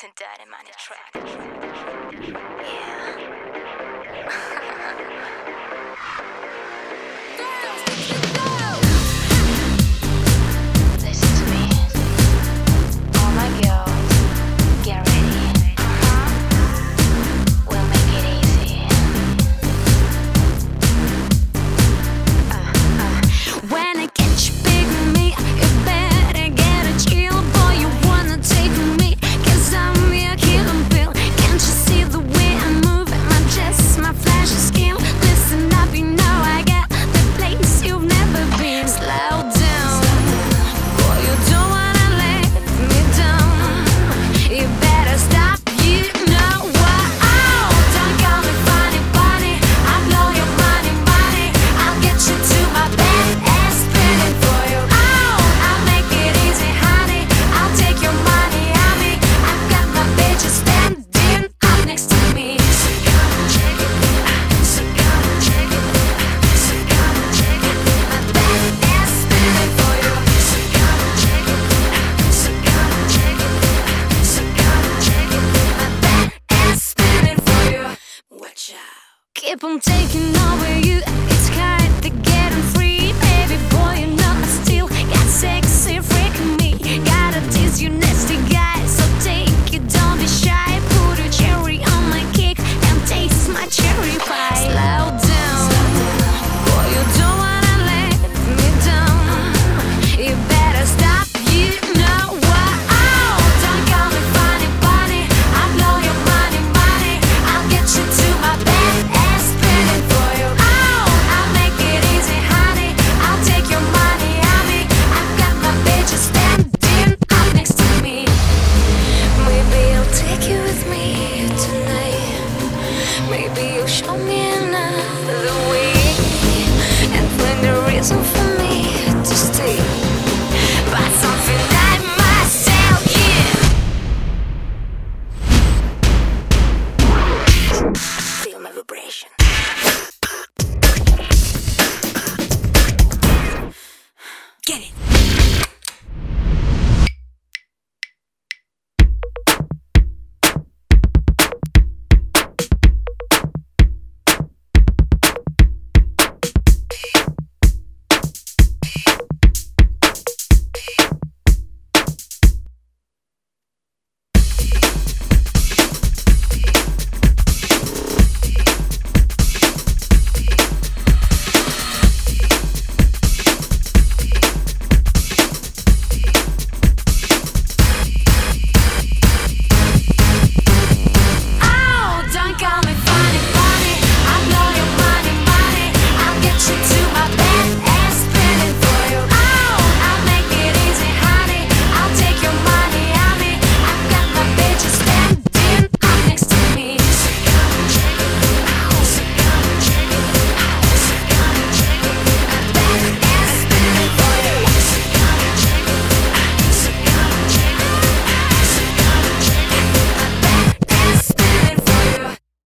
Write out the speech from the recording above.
It's a dirty money track. Yeah. Listen to me. All my girls, get ready. We'll make it easy. When I get you big with me, you better get a chill. Boy, you wanna take me, 'cause I'm your killing pill. Can't you see the way I'm moving? My chest, my flashy skin. Listen up, you know I got the place you've never been. Slow down, boy, you don't wanna let me down. You better stop, you know what? Oh, don't call me funny, bunny. I blow your money, money. I'll get you to my bed and spin it for you. Oh, I'll make it easy, honey. I'll take your money on me. I've got my bitches standing up next to me. So come and check it, so come and check it, so come and check it. My bed and spin it for you. So come and check it, so come and check it, so come and check it. My bed and spin it for you. Watch out. Keep on taking over you.